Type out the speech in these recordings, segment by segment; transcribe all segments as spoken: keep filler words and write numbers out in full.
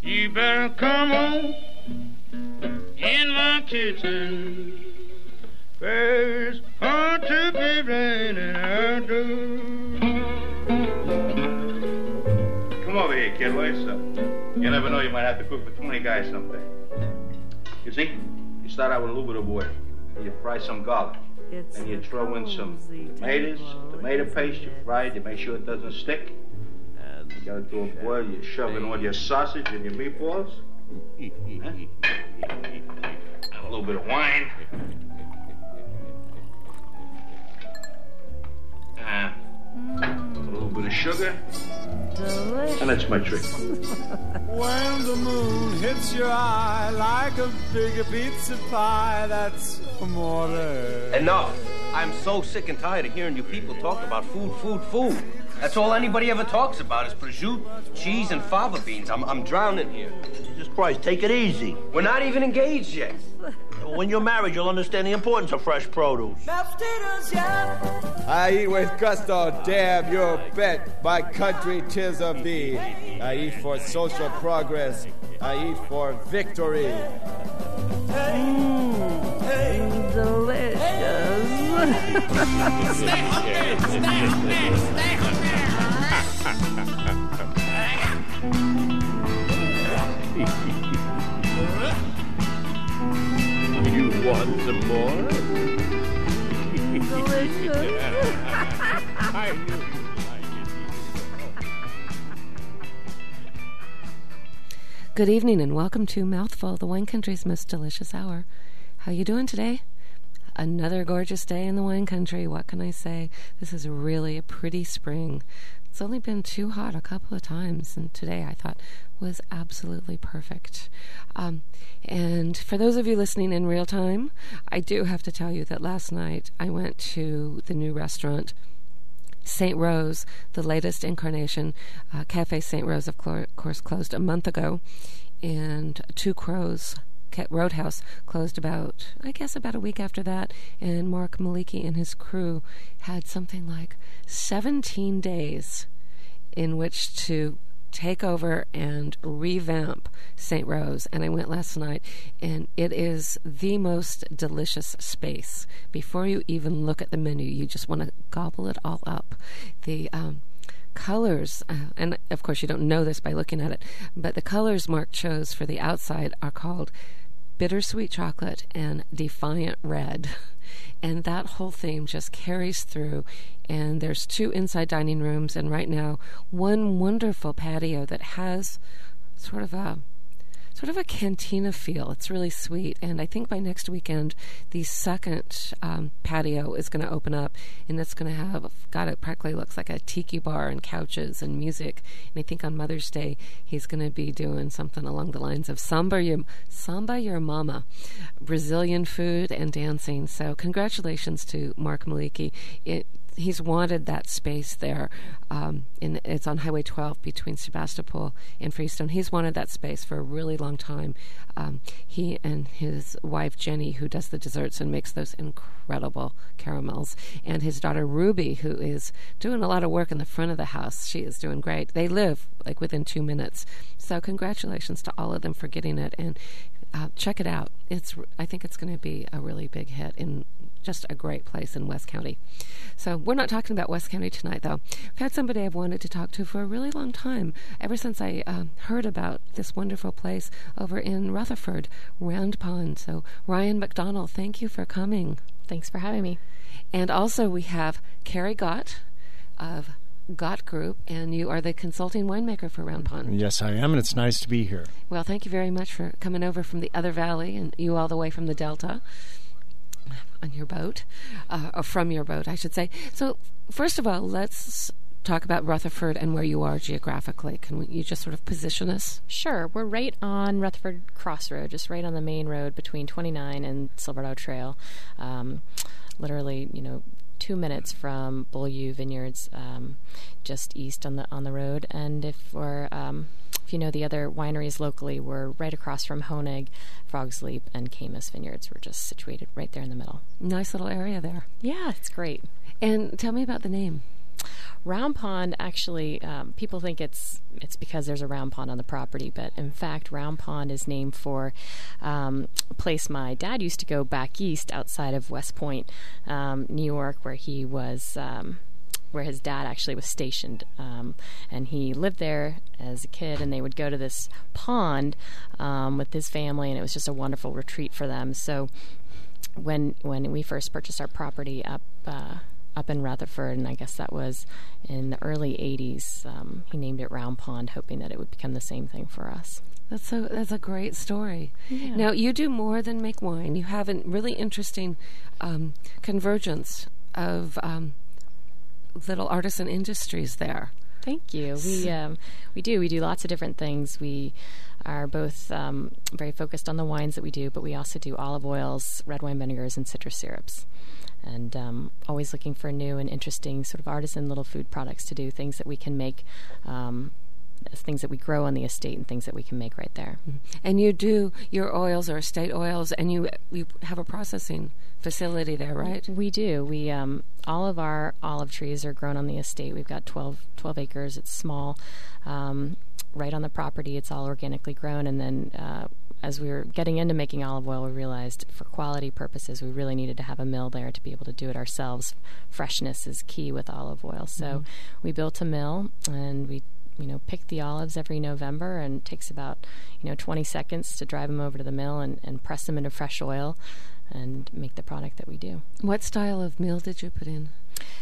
You better come on in my kitchen. There's hard to be raining out do. Come over here, kid. What's up? You never know, you might have to cook for twenty guys someday. You see, you start out with a little bit of water. You fry some garlic. It's then you throw in some tomatoes, tomato paste. You fry it. You make sure it doesn't stick. And you got it to a boil. You shove in all your sausage and your meatballs. Huh? And a little bit of wine. Uh, a little bit of sugar. Delicious. And that's my trick. When the moon hits your eye like a big pizza pie, that's amore. Enough. I'm so sick and tired of hearing you people talk about food, food, food. That's all anybody ever talks about is prosciutto, cheese, and fava beans. I'm, I'm drowning here. Jesus Christ, take it easy. We're not even engaged yet. When you're married, you'll understand the importance of fresh produce. I eat with gusto, damn your bet. My country, 'tis of thee. I eat for social progress. I eat for victory. Mmm, delicious. Stay hungry, stay hungry, stay hungry. You want some more? Delicious. I knew you'd like it. Good evening and welcome to Mouthful, the wine country's most delicious hour. How you doing today? Another gorgeous day in the wine country. What can I say? This is really a pretty spring. It's only been too hot a couple of times, and today I thought was absolutely perfect. Um, and for those of you listening in real time, I do have to tell you that last night I went to the new restaurant, Saint Rose, the latest incarnation. uh, Cafe Saint Rose, of course, closed a month ago, and Two Crows Roadhouse closed about, I guess, about a week after that, and Mark Maliki and his crew had something like seventeen days in which to take over and revamp Saint Rose. And I went last night, and it is the most delicious space. Before you even look at the menu, you just want to gobble it all up. The um, colors, uh, and of course you don't know this by looking at it, but the colors Mark chose for the outside are called Bittersweet Chocolate and Defiant Red. And that whole theme just carries through. And there's two inside dining rooms, and right now one wonderful patio that has sort of a sort of a cantina feel. It's really sweet. And I think by next weekend the second um, patio is going to open up, and it's going to have, God, it practically looks like a tiki bar and couches and music. And I think on Mother's Day he's going to be doing something along the lines of Samba Your, Samba Your Mama, Brazilian food and dancing. So congratulations to Mark Maliki. It He's wanted that space there. Um, in, it's on Highway twelve between Sebastopol and Freestone. He's wanted that space for a really long time. Um, he and his wife, Jenny, who does the desserts and makes those incredible caramels, and his daughter, Ruby, who is doing a lot of work in the front of the house. She is doing great. They live like within two minutes. So congratulations to all of them for getting it. And uh, check it out. It's. I think it's going to be a really big hit in just a great place in West County. So we're not talking about West County tonight, though. I've had somebody I've wanted to talk to for a really long time, ever since I uh, heard about this wonderful place over in Rutherford, Round Pond. So Ryan McDonald, thank you for coming. Thanks for having me. And also we have Carrie Gott of Gott Group, and you are the consulting winemaker for Round Pond. Yes, I am, and it's nice to be here. Well, thank you very much for coming over from the other valley, and you all the way from the Delta on your boat, uh, or from your boat, I should say. So, first of all, let's talk about Rutherford and where you are geographically. Can we, you just sort of position us? Sure. We're right on Rutherford Crossroad, just right on the main road between twenty-nine and Silverado Trail. Um, literally, you know, two minutes from Beaulieu Vineyards, um, just east on the on the road. And if we're um, if you know the other wineries locally, we're right across from Honig, Frog's Leap, and Camus Vineyards. We're just situated right there in the middle. Nice little area there. Yeah, it's great. And tell me about the name. Round Pond, actually, um, people think it's it's because there's a round pond on the property, but in fact, Round Pond is named for um, a place my dad used to go back east outside of West Point, um, New York, where he was... Um, where his dad actually was stationed, um, and he lived there as a kid, and they would go to this pond um, with his family, and it was just a wonderful retreat for them. So when when we first purchased our property up uh, up in Rutherford, and I guess that was in the early eighties, um, he named it Round Pond, hoping that it would become the same thing for us. That's so. That's a great story. Yeah. Now, you do more than make wine. You have a really interesting um, convergence of um, little artisan industries there. Thank you. We um, we do. We do lots of different things. We are both um, very focused on the wines that we do, but we also do olive oils, red wine vinegars, and citrus syrups. And um, always looking for new and interesting sort of artisan little food products to do, things that we can make, um, things that we grow on the estate, and things that we can make right there. Mm-hmm. And you do, your oils are estate oils, and you you have a processing facility there, right? We do. We um, all of our olive trees are grown on the estate. We've got twelve, twelve acres. It's small, um, right on the property. It's all organically grown. And then uh, as we were getting into making olive oil, we realized for quality purposes, we really needed to have a mill there to be able to do it ourselves. Freshness is key with olive oil. So mm-hmm. we built a mill, and we you know, pick the olives every November, and it takes about, you know, twenty seconds to drive them over to the mill and, and press them into fresh oil and make the product that we do. What style of mill did you put in?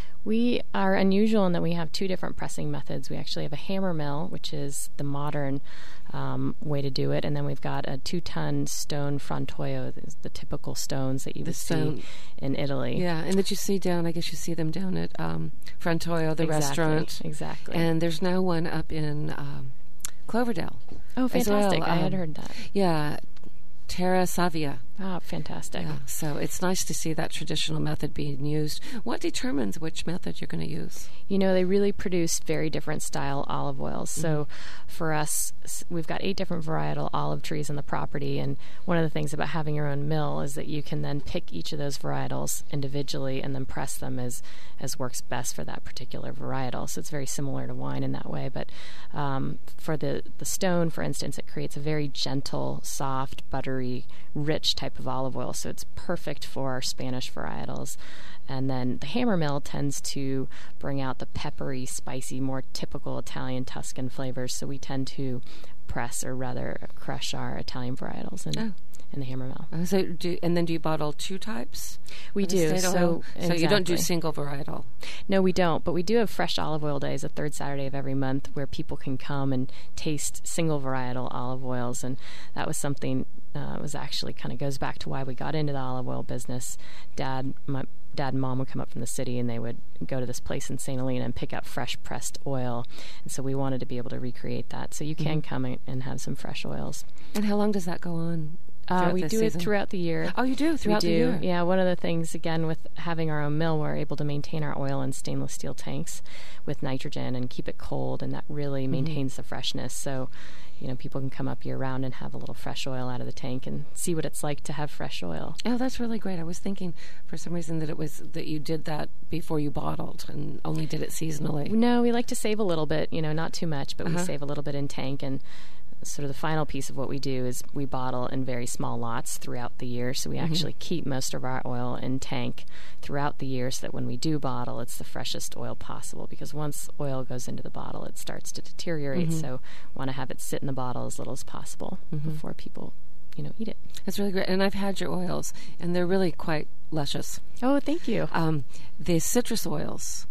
We are unusual in that we have two different pressing methods. We actually have a hammer mill, which is the modern um, way to do it, and then we've got a two-ton stone frantoio, the typical stones that you the would stone. see in Italy. Yeah, and that you see down, I guess you see them down at um, Frantoio, the exactly, restaurant. Exactly. And there's now one up in um, Cloverdale. Oh, fantastic. Well. I had um, heard that. Yeah, Terra Savia. Oh, fantastic. Yeah, so it's nice to see that traditional method being used. What determines which method you're going to use? You know, they really produce very different style olive oils. Mm-hmm. So for us, we've got eight different varietal olive trees on the property, and one of the things about having your own mill is that you can then pick each of those varietals individually and then press them as, as works best for that particular varietal. So it's very similar to wine in that way. But um, for the, the stone, for instance, it creates a very gentle, soft, buttery, rich type of olive oil, so it's perfect for our Spanish varietals. And then the hammer mill tends to bring out the peppery, spicy, more typical Italian Tuscan flavors, so we tend to press, or rather crush, our Italian varietals in, oh. in the hammer mill. Uh, so do, and then do you bottle two types? We do. So, so exactly. you don't do single varietal? No, we don't, but we do have fresh olive oil days, the third Saturday of every month, where people can come and taste single varietal olive oils, and that was something uh, was actually kind of goes back to why we got into the olive oil business. Dad, my dad and mom would come up from the city, and they would go to this place in Saint Helena and pick up fresh pressed oil, and so we wanted to be able to recreate that. So you can mm-hmm. come and have some fresh oils. And how long does that go on? Uh, we do season? it throughout the year. Oh, you do throughout we do. the year. Yeah, one of the things, again, with having our own mill, we're able to maintain our oil in stainless steel tanks with nitrogen and keep it cold, and that really mm-hmm. maintains the freshness. So, you know, people can come up year round and have a little fresh oil out of the tank and see what it's like to have fresh oil. Oh, that's really great. I was thinking for some reason that it was that you did that before you bottled and only did it seasonally. No, we like to save a little bit, you know, not too much, but uh-huh. we save a little bit in tank. And sort of the final piece of what we do is we bottle in very small lots throughout the year, so we mm-hmm. actually keep most of our oil in tank throughout the year, so that when we do bottle, it's the freshest oil possible, because once oil goes into the bottle, it starts to deteriorate, mm-hmm. so want to have it sit in the bottle as little as possible mm-hmm. before people, you know, eat it. That's really great, and I've had your oils, and they're really quite luscious. Oh, thank you. Um, the citrus oils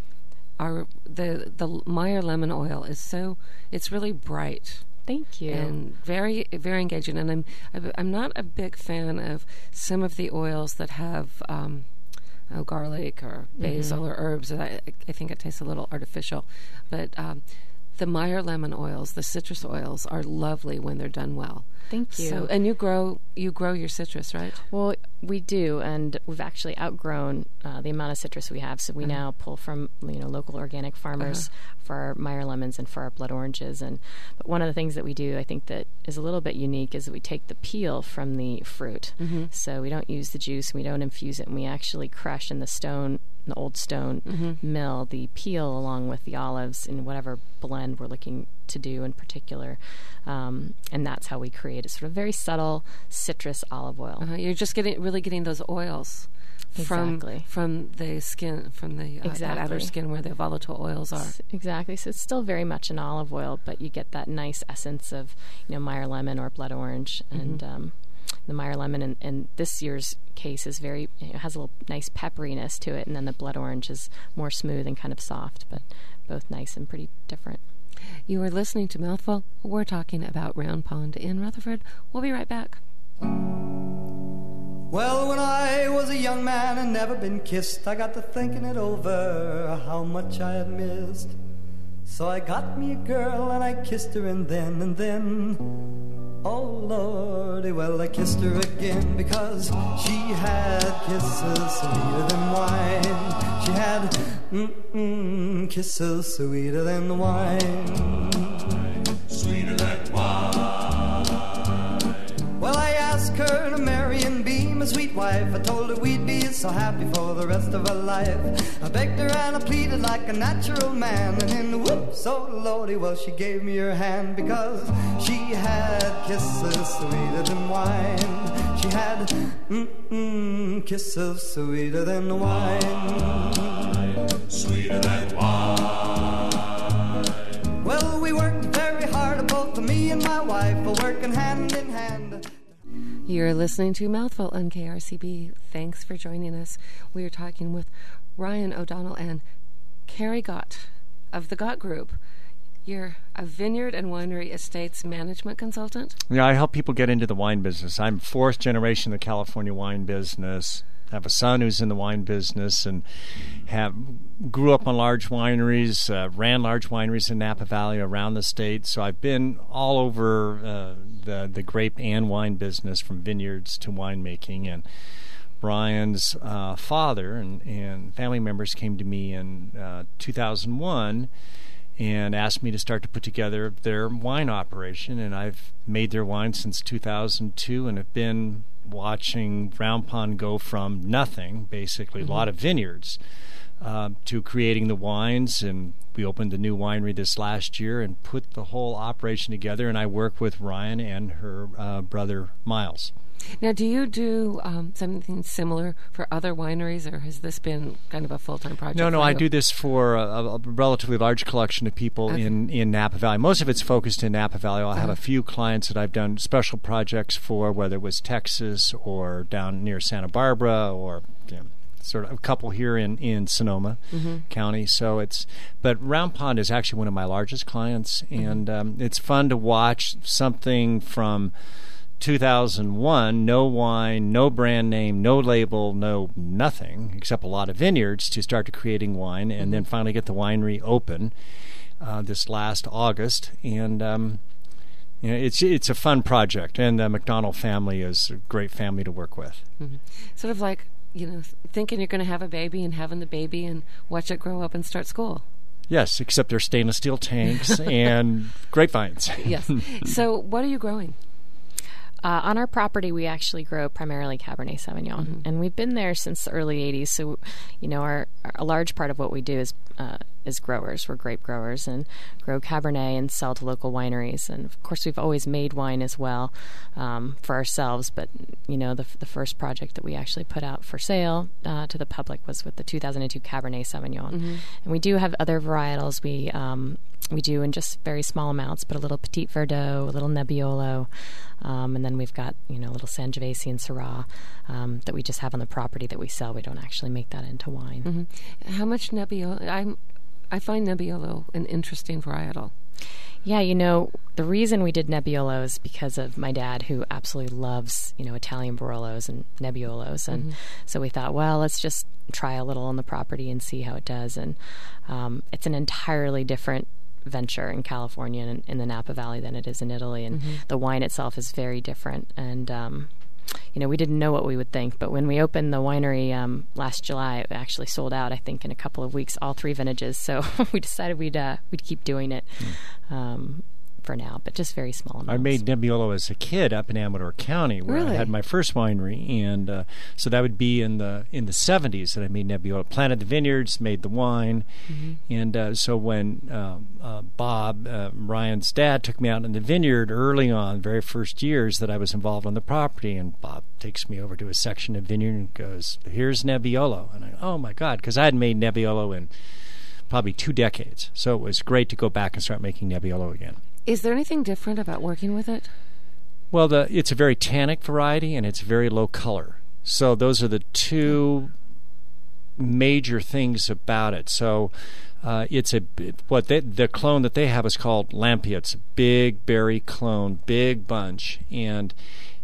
are, the, the Meyer lemon oil is so, it's really bright. Thank you. And very, very engaging. And I'm, I'm not a big fan of some of the oils that have um, oh, garlic or basil mm-hmm. or herbs. I, I think it tastes a little artificial. But um, the Meyer lemon oils, the citrus oils, are lovely when they're done well. Thank you. So, and you grow, you grow your citrus, right? Well, we do, and we've actually outgrown uh, the amount of citrus we have. So we uh-huh. now pull from, you know, local organic farmers uh-huh. for our Meyer lemons and for our blood oranges. And but one of the things that we do, I think, that is a little bit unique, is that we take the peel from the fruit. Mm-hmm. So we don't use the juice, we don't infuse it, and we actually crush in the stone the old stone mm-hmm. mill, the peel along with the olives in whatever blend we're looking to do in particular. Um, and that's how we create a sort of very subtle citrus olive oil. Uh-huh. You're just getting really getting those oils from exactly. from the skin, from the uh, exactly. that outer skin where the volatile oils are. S- exactly. So it's still very much an olive oil, but you get that nice essence of, you know, Meyer lemon or blood orange. Mm-hmm. And um, the Meyer lemon in, in this year's case is very, it has a little nice pepperiness to it, and then the blood orange is more smooth and kind of soft, but both nice and pretty different. You are listening to Mouthful. We're talking about Round Pond in Rutherford. We'll be right back. Well, when I was a young man and never been kissed, I got to thinking it over, how much I had missed. So I got me a girl and I kissed her, and then, and then, oh Lordy, well, I kissed her again, because she had kisses sweeter than wine. She had mm-mm, kisses sweeter than wine. Sweeter than wine. Well, I asked her to marry and be my sweet wife. I told her we'd be so happy for the rest of our life. I begged her and I pleaded like a natural man, and in the whoops, oh Lordy, well, she gave me her hand, because she had kisses sweeter than wine. She had mm-mm, kisses sweeter than wine. Sweeter than wine. Well, we worked very hard, both me and my wife, working hand in hand. You're listening to Mouthful on K R C B. Thanks for joining us. We are talking with Ryan O'Donnell and Carrie Gott of the Gott Group. You're a vineyard and winery estates management consultant? Yeah, I help people get into the wine business. I'm fourth generation in the California wine business. I have a son who's in the wine business, and have grew up on large wineries, uh, ran large wineries in Napa Valley around the state. So I've been all over uh, the the grape and wine business, from vineyards to winemaking. And Ryan's uh, father and, and family members came to me in uh, two thousand one and asked me to start to put together their wine operation. And I've made their wine since two thousand two and have been watching Round Pond go from nothing, basically mm-hmm. a lot of vineyards, uh, to creating the wines. And we opened a new winery this last year and put the whole operation together. And I work with Ryan and her uh, brother Miles. Now, do you do um, something similar for other wineries, or has this been kind of a full-time project? No, no, for I you? do this for a, a relatively large collection of people okay. in, in Napa Valley. Most of it's focused in Napa Valley. I'll uh-huh. have a few clients that I've done special projects for, whether it was Texas or down near Santa Barbara, or you know, sort of a couple here in, in Sonoma mm-hmm. County. So it's, but Round Pond is actually one of my largest clients, mm-hmm. and um, it's fun to watch something from two thousand one, no wine, no brand name, no label, no nothing, except a lot of vineyards, to start to creating wine, and mm-hmm. then finally get the winery open uh, this last August. And um, you know, it's it's a fun project, and the McDonald family is a great family to work with. Mm-hmm. Sort of like, you know, thinking you're going to have a baby and having the baby and watch it grow up and start school. Yes, except they're stainless steel tanks and grapevines. Yes. So what are you growing? Uh, on our property, we actually grow primarily Cabernet Sauvignon, mm-hmm. and we've been there since the early eighties. So, you know, our, our a large part of what we do is uh, is growers. We're grape growers and grow Cabernet and sell to local wineries. And of course, we've always made wine as well um, for ourselves. But you know, the the first project that we actually put out for sale uh, to the public was with the two thousand two Cabernet Sauvignon, mm-hmm. and we do have other varietals. We um, we do in just very small amounts, but a little Petit Verdot, a little Nebbiolo. Um, and then we've got, you know, a little Sangiovese and Syrah um, that we just have on the property that we sell. We don't actually make that into wine. Mm-hmm. How much Nebbiolo? I'm, I find Nebbiolo an interesting varietal. Yeah, you know, the reason we did Nebbiolo is because of my dad, who absolutely loves, you know, Italian Barolos and Nebbiolos. And mm-hmm. so we thought, well, let's just try a little on the property and see how it does. And um, it's an entirely different venture in California and in the Napa Valley than it is in Italy, and mm-hmm. the wine itself is very different. And um, you know, we didn't know what we would think, but when we opened the winery um, last July, it actually sold out, I think, in a couple of weeks, all three vintages. So we decided we'd uh, we'd keep doing it. Mm. Um, for now, but just very small amounts. I made Nebbiolo as a kid up in Amador County, where really? I had my first winery, and uh, so that would be in the in the seventies that I made Nebbiolo. Planted the vineyards, made the wine, mm-hmm. and uh, so when uh, uh, Bob, uh, Ryan's dad, took me out in the vineyard early on, very first years that I was involved on the property, and Bob takes me over to a section of vineyard and goes, "Here's Nebbiolo," and I go, "Oh my God," because I hadn't made Nebbiolo in probably two decades. So it was great to go back and start making Nebbiolo again. Is there anything different about working with it? Well, the, it's a very tannic variety, and it's very low color. So those are the two major things about it. So uh, it's a what they, the clone that they have is called Lampia. It's a big berry clone, big bunch, and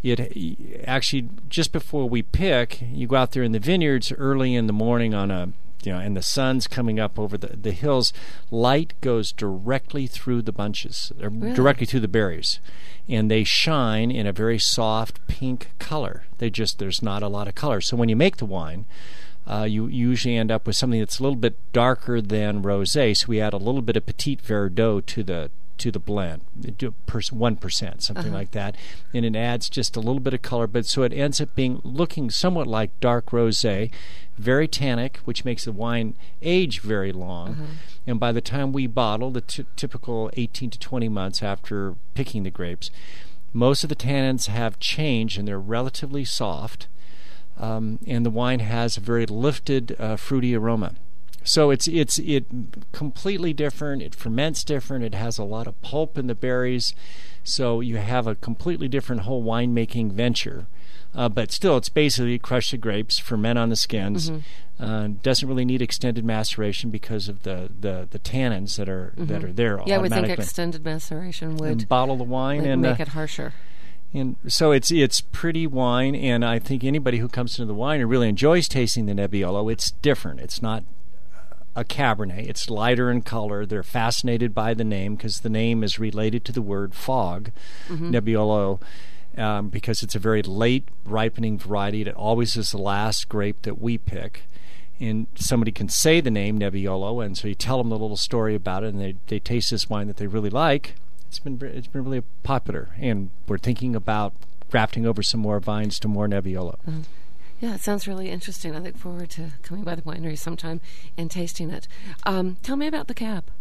it actually just before we pick, you go out there in the vineyards early in the morning on a You know, and the sun's coming up over the, the hills. Light goes directly through the bunches, or really? directly through the berries, and they shine in a very soft pink color. They just there's not a lot of color. So when you make the wine, uh, you usually end up with something that's a little bit darker than rosé. So we add a little bit of Petit Verdot to the to the blend, one percent, something uh-huh. like that, and it adds just a little bit of color. But so it ends up being looking somewhat like dark rosé, very tannic, which makes the wine age very long. Uh-huh. And by the time we bottle, the t- typical eighteen to twenty months after picking the grapes, most of the tannins have changed and they're relatively soft, um, and the wine has a very lifted, uh, fruity aroma. So it's it's it completely different. It ferments different. It has a lot of pulp in the berries, so you have a completely different whole winemaking venture. Uh, but still, it's basically crush the grapes, ferment on the skins. Mm-hmm. Uh, doesn't really need extended maceration because of the, the, the tannins that are mm-hmm. that are there. Yeah, I would think extended maceration would and bottle the wine and make uh, it harsher. And so it's it's pretty wine, and I think anybody who comes into the wine and really enjoys tasting the Nebbiolo, it's different. It's not a Cabernet. It's lighter in color. They're fascinated by the name because the name is related to the word fog, mm-hmm. Nebbiolo, um, because it's a very late ripening variety. It always is the last grape that we pick. And somebody can say the name Nebbiolo, and so you tell them the little story about it, and they, they taste this wine that they really like. It's been it's been really popular, and we're thinking about grafting over some more vines to more Nebbiolo. Uh-huh. Yeah, it sounds really interesting. I look forward to coming by the winery sometime and tasting it. Um, tell me about the Cab.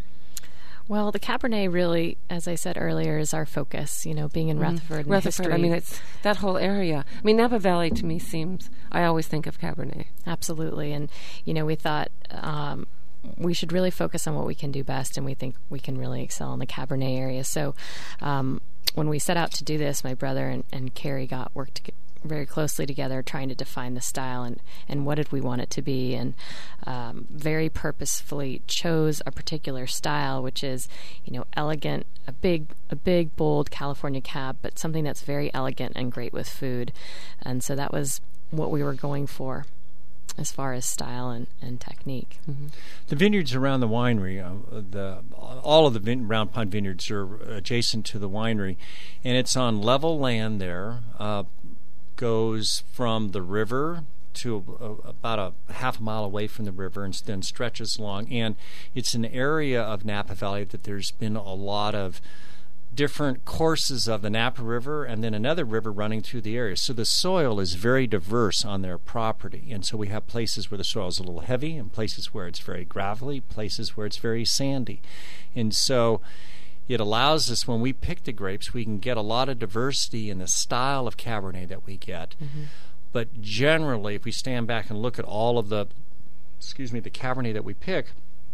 Well, the Cabernet really, as I said earlier, is our focus, you know, being in mm. Rutherford and Rutherford, history. I mean, it's that whole area. I mean, Napa Valley to me seems, I always think of Cabernet. Absolutely. And, you know, we thought um, we should really focus on what we can do best, and we think we can really excel in the Cabernet area. So um, when we set out to do this, my brother and, and Carrie got work together very closely together trying to define the style and, and what did we want it to be, and um, very purposefully chose a particular style, which is, you know, elegant, a big a big bold California Cab, but something that's very elegant and great with food. And so that was what we were going for as far as style and, and technique. Mm-hmm. The vineyards around the winery, uh, the all of the vin- Round Pond vineyards are adjacent to the winery, and it's on level land there. Uh, goes from the river to a, about a half a mile away from the river and then stretches along. And it's an area of Napa Valley that there's been a lot of different courses of the Napa River and then another river running through the area. So the soil is very diverse on their property. And so we have places where the soil is a little heavy and places where it's very gravelly, places where it's very sandy. And so it allows us, when we pick the grapes, we can get a lot of diversity in the style of Cabernet that we get. Mm-hmm. But generally, if we stand back and look at all of the, excuse me, the Cabernet that we pick,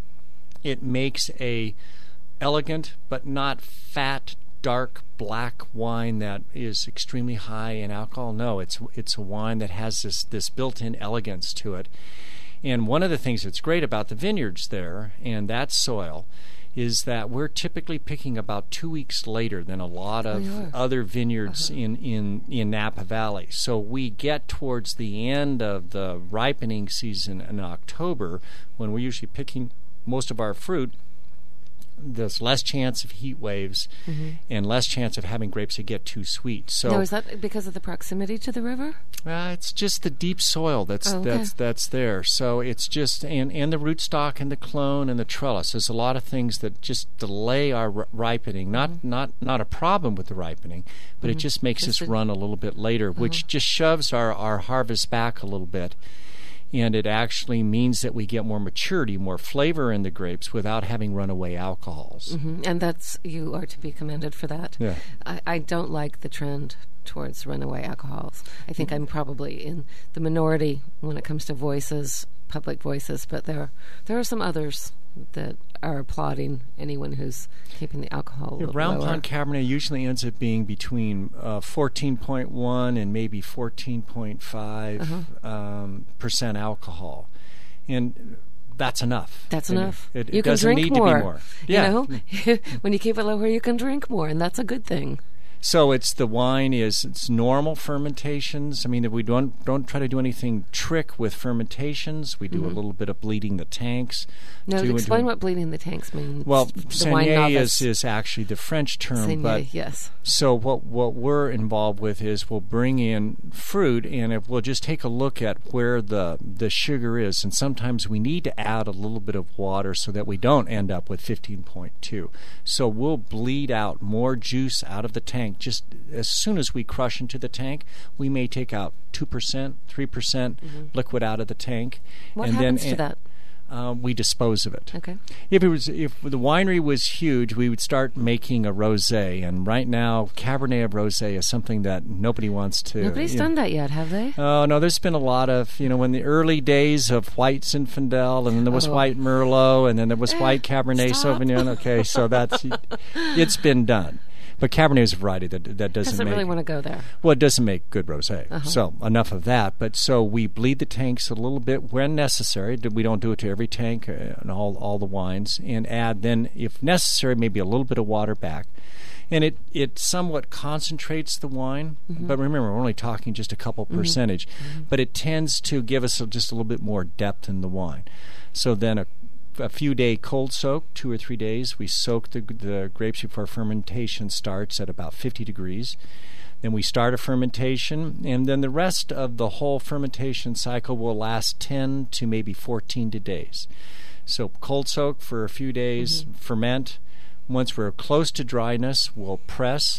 it makes a elegant but not fat, dark black wine that is extremely high in alcohol. No, it's it's a wine that has this this built-in elegance to it. And one of the things that's great about the vineyards there and that soil is that we're typically picking about two weeks later than a lot of oh, other vineyards uh-huh. in, in, in Napa Valley. So we get towards the end of the ripening season in October, when we're usually picking most of our fruit. there's less chance of heat waves mm-hmm. and less chance of having grapes that get too sweet. So now, is that because of the proximity to the river? Uh, it's just the deep soil that's oh, okay. that's that's there. So it's just and, and the rootstock and the clone and the trellis. There's a lot of things that just delay our r- ripening. Not mm-hmm. not not a problem with the ripening, but mm-hmm. it just makes just us the, run a little bit later, uh-huh. which just shoves our, our harvest back a little bit. And it actually means that we get more maturity, more flavor in the grapes without having runaway alcohols. Mm-hmm. And that's, you are to be commended for that. Yeah. I, I don't like the trend towards runaway alcohols. I think mm-hmm. I'm probably in the minority when it comes to voices, public voices, but there there are some others that are applauding anyone who's keeping the alcohol yeah, a Round lower. Pond Cabernet usually ends up being between uh, fourteen point one and maybe fourteen point five uh-huh. um, percent alcohol, and that's enough. That's and enough. It, it, you it can doesn't drink need more. to be more. Yeah. You know, when you keep it lower, you can drink more, and that's a good thing. So it's the wine is it's normal fermentations. I mean, we don't don't try to do anything trick with fermentations. We do mm-hmm. a little bit of bleeding the tanks. No, explain what bleeding the tanks means. Well, the saignée is, is actually the French term. Saignée, but yes. So what what we're involved with is we'll bring in fruit and it, we'll just take a look at where the the sugar is, and sometimes we need to add a little bit of water so that we don't end up with fifteen point two. So we'll bleed out more juice out of the tank. Just as soon as we crush into the tank, we may take out two percent, three percent mm-hmm. liquid out of the tank. What and happens then, to that? Uh, we dispose of it. Okay. If it was, if the winery was huge, we would start making a rosé. And right now, Cabernet of rosé is something that nobody wants to. Nobody's done know. that yet, have they? Oh no, there's been a lot of you know, in the early days of White Zinfandel, and then there was oh. White Merlot, and then there was White Cabernet Stop. Sauvignon. Okay, so that's it's been done. But Cabernet is a variety that that doesn't, doesn't make, really want to go there. Well, it doesn't make good rosé. Uh-huh. So enough of that. But so we bleed the tanks a little bit when necessary. We don't do it to every tank and all all the wines, and add then, if necessary, maybe a little bit of water back. And it, it somewhat concentrates the wine. Mm-hmm. But remember, we're only talking just a couple mm-hmm. percentage. Mm-hmm. But it tends to give us a, just a little bit more depth in the wine. So then a a few day cold soak, two or three days. We soak the, the grapes before fermentation starts at about fifty degrees. Then we start a fermentation, and then the rest of the whole fermentation cycle will last ten to maybe fourteen days. So cold soak for a few days, mm-hmm. ferment. Once we're close to dryness, we'll press,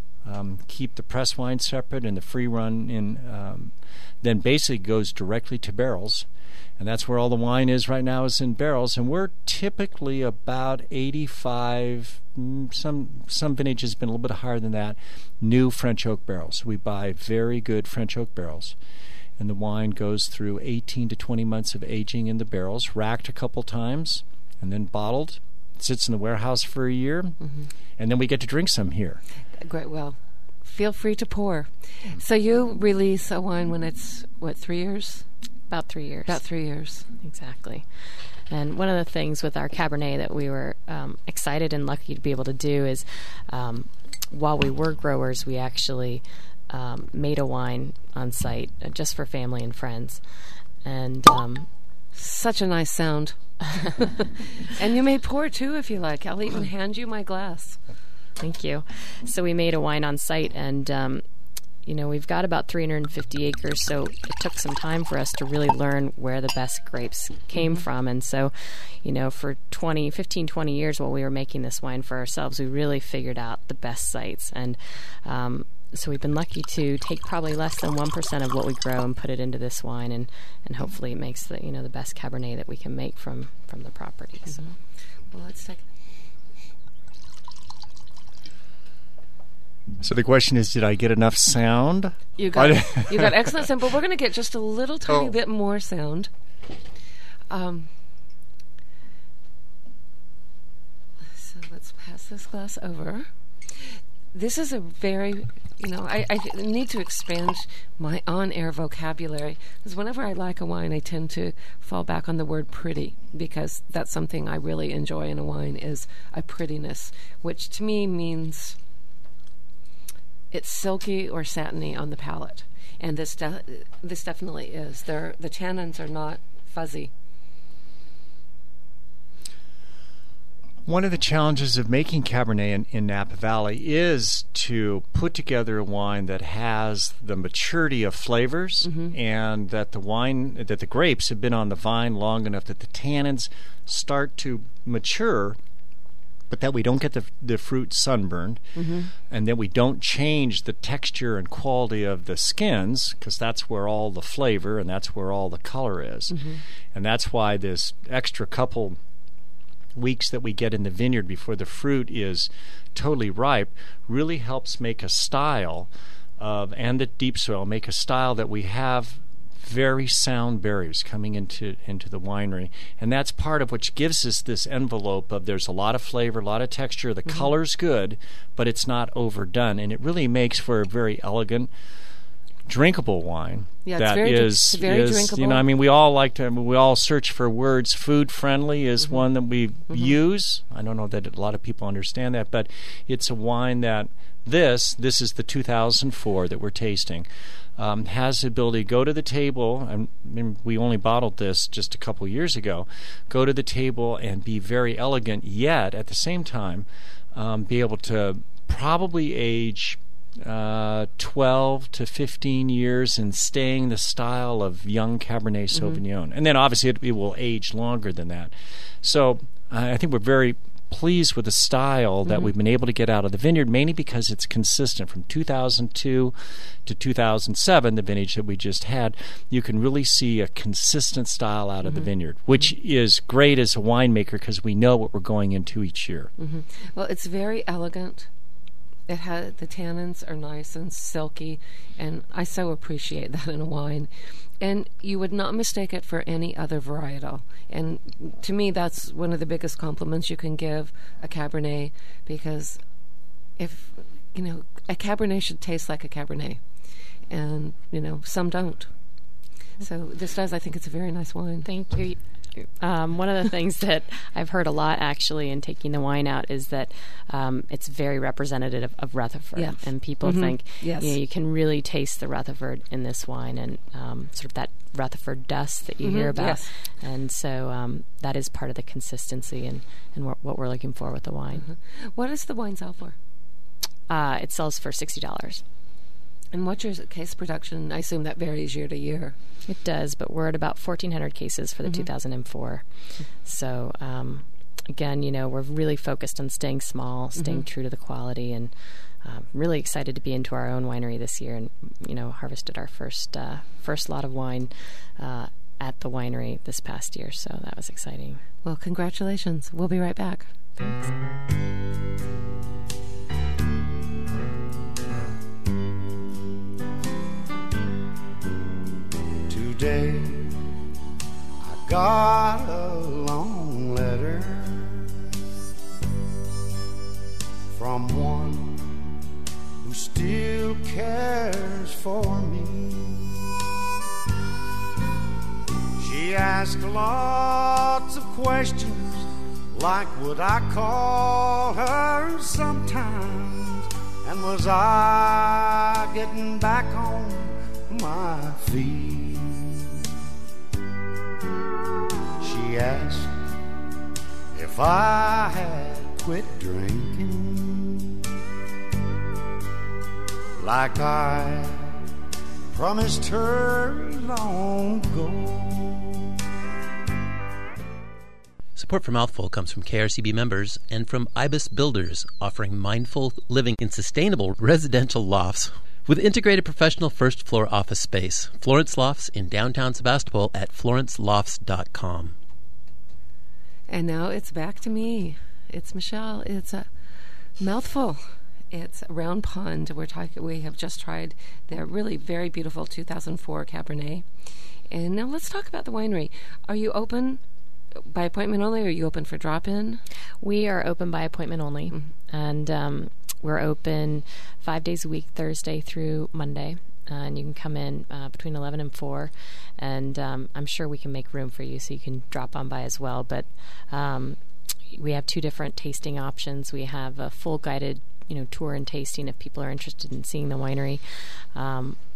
um, keep the press wine separate and the free run in. Um, then basically goes directly to barrels. And that's where all the wine is right now, is in barrels. And we're typically about eighty-five, some some vintage has been a little bit higher than that, new French oak barrels. We buy very good French oak barrels. And the wine goes through eighteen to twenty months of aging in the barrels, racked a couple times, and then bottled. It sits in the warehouse for a year, mm-hmm. and then we get to drink some here. Great. Well, feel free to pour. So you release a wine when it's, what, three years? About three years. About three years. Exactly. And one of the things with our Cabernet that we were um, excited and lucky to be able to do is, um, while we were growers, we actually um, made a wine on site uh, just for family and friends. And um, such a nice sound. And you may pour too if you like. I'll even hand you my glass. Thank you. So we made a wine on site, and um, you know, we've got about three hundred fifty acres, so it took some time for us to really learn where the best grapes came mm-hmm. from. And so, you know, for twenty, fifteen, twenty years while we were making this wine for ourselves, we really figured out the best sites. And um, so we've been lucky to take probably less than one percent of what we grow and put it into this wine, and, and hopefully it makes the, you know, the best Cabernet that we can make from, from the property. Mm-hmm. So. Well, let's take So the question is, did I get enough sound? You got you got excellent sound, but we're going to get just a little tiny oh. bit more sound. Um, so let's pass this glass over. This is a very, you know, I, I need to expand my on-air vocabulary, because whenever I like a wine, I tend to fall back on the word pretty, because that's something I really enjoy in a wine, is a prettiness, which to me means it's silky or satiny on the palate, and this de- this definitely is. They're, the tannins are not fuzzy. One of the challenges of making Cabernet in, in Napa Valley is to put together a wine that has the maturity of flavors, mm-hmm. and that the wine, that the grapes have been on the vine long enough that the tannins start to mature, but that we don't get the, the fruit sunburned, mm-hmm. and that we don't change the texture and quality of the skins, because that's where all the flavor and that's where all the color is. Mm-hmm. And that's why this extra couple weeks that we get in the vineyard before the fruit is totally ripe really helps make a style of, and the deep soil, make a style that we have very sound berries coming into into the winery, and that's part of what gives us this envelope of there's a lot of flavor, a lot of texture, the mm-hmm. color's good, but it's not overdone, and it really makes for a very elegant, drinkable wine. Yeah, that it's very, is, it's very is, drinkable. You know, I mean, we all like to, we all search for words. Food friendly is mm-hmm. one that we mm-hmm. use. I don't know that a lot of people understand that, but it's a wine that this, this is the two thousand four that we're tasting, um, has the ability to go to the table, and I mean, we only bottled this just a couple years ago, go to the table and be very elegant, yet at the same time um, be able to probably age Uh, twelve to fifteen years and staying the style of young Cabernet Sauvignon. Mm-hmm. And then obviously it, it will age longer than that. So uh, I think we're very pleased with the style that mm-hmm. we've been able to get out of the vineyard, mainly because it's consistent from two thousand two to two thousand seven, the vintage that we just had. You can really see a consistent style out mm-hmm. of the vineyard, which mm-hmm. is great as a winemaker because we know what we're going into each year. Mm-hmm. Well, it's very elegant. It has, the tannins are nice and silky, and I so appreciate that in a wine. And you would not mistake it for any other varietal. And to me, that's one of the biggest compliments you can give a Cabernet, because if, you know, a Cabernet should taste like a Cabernet. And, you know, some don't. So this does, I think it's a very nice wine. Thank you. Um, one of the things that I've heard a lot, actually, in taking the wine out is that um, it's very representative of, of Rutherford. Yes. And people mm-hmm. think, yes. you know, you can really taste the Rutherford in this wine, and um, sort of that Rutherford dust that you mm-hmm. hear about. Yes. And so um, that is part of the consistency and, and what, what we're looking for with the wine. Mm-hmm. What does the wine sell for? Uh, it sells for sixty dollars. And what's your case production? I assume that varies year to year. It does, but we're at about fourteen hundred cases for the mm-hmm. two thousand four. So, um, again, you know, we're really focused on staying small, staying mm-hmm. true to the quality, and um, really excited to be into our own winery this year, and, you know, harvested our first uh, first lot of wine uh, at the winery this past year. So that was exciting. Well, congratulations. We'll be right back. Thanks. Today I got a long letter from one who still cares for me. She asked lots of questions, like would I call her sometimes, and was I getting back on my feet. She asked if I had quit drinking, like I promised her long ago. Support for Mouthful comes from K R C B members and from Ibis Builders, offering mindful living in sustainable residential lofts with integrated professional first-floor office space. Florence Lofts in downtown Sebastopol at florence lofts dot com. And now it's back to me. It's Michelle. It's a mouthful. It's Round Pond. We're talking. We have just tried their really very beautiful two thousand four Cabernet. And now let's talk about the winery. Are you open by appointment only, or are you open for drop-in? We are open by appointment only. Mm-hmm. And um, we're open five days a week, Thursday through Monday. Uh, and you can come in uh, between eleven and four, and um, I'm sure we can make room for you so you can drop on by as well. But um, we have two different tasting options. We have a full guided, you know, tour and tasting if people are interested in seeing the winery, um,